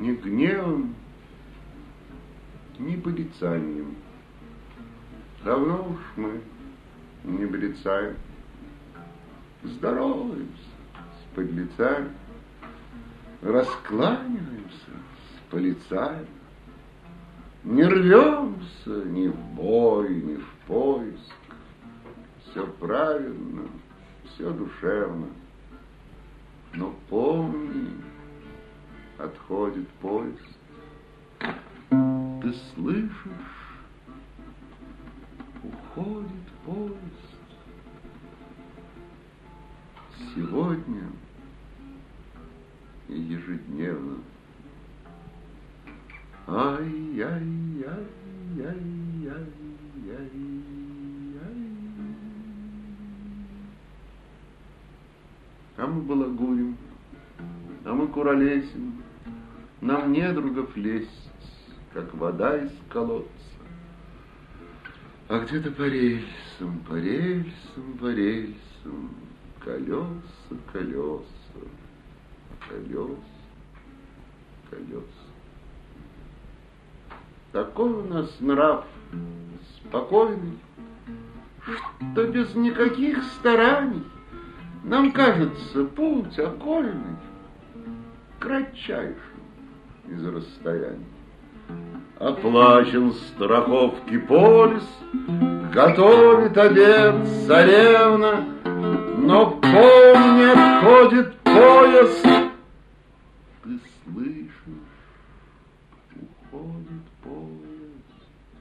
ни гневом, ни порицанием. Давно уж мы не брецаем, здороваемся с подлецами, раскланиваемся с полицаем, не рвемся ни в бой, ни в поиск. Все правильно, все душевно, но помни, отходит поезд. Ты слышишь, уходит поезд. Сегодня и ежедневно. Ай-яй-яй-яй-яй-яй. А мы балагурим, а мы куролесим, нам недругов лезть, как вода из колодца. А где-то по рельсам, по рельсам, по рельсам, колеса, колеса, колеса, колеса. Такой у нас нрав спокойный, что без никаких стараний нам кажется путь окольный кратчайшим из расстояний. Оплачен страховки полис, готовит обед царевна, но помни, отходит поезд. Ты слышишь, уходит поезд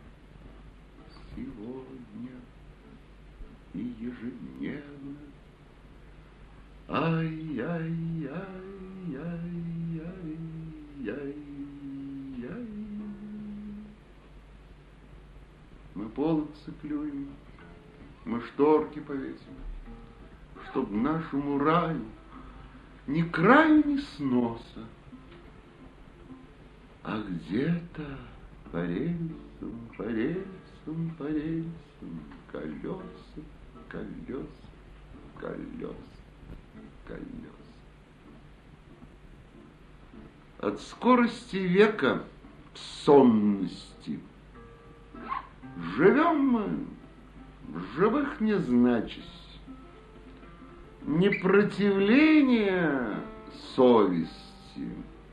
сегодня и ежедневно. Ай-яй-яй-яй-яй-яй. Мы половцы клюем, мы шторки повесим, чтоб нашему раю ни краю, ни сноса. А где-то по рельсам, по рельсам, по рельсам колеса, колеса, колеса, колеса. От скорости века сонности живем мы, в живых не значась, непротивление совести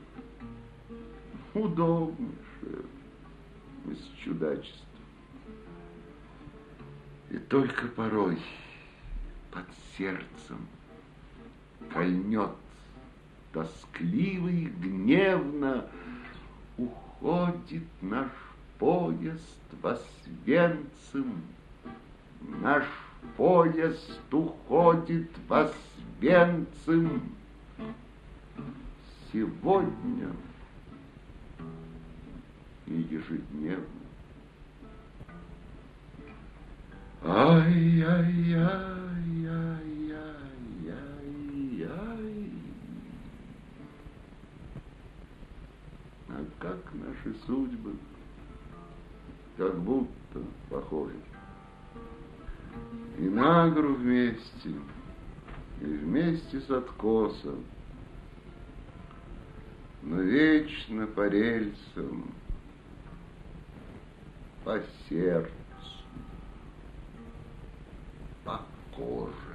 удобнейшее из чудачества. И только порой под сердцем кольнет тоскливо и гневно, уходит наш поезд в Освенцим. Наш поезд уходит в Освенцим. Сегодня и ежедневно. Ай-яй-яй-яй-яй-яй. А как наши судьбы, как будто похожи. И на гору вместе, и вместе с откосом, но вечно по рельсам, по сердцу, по коже.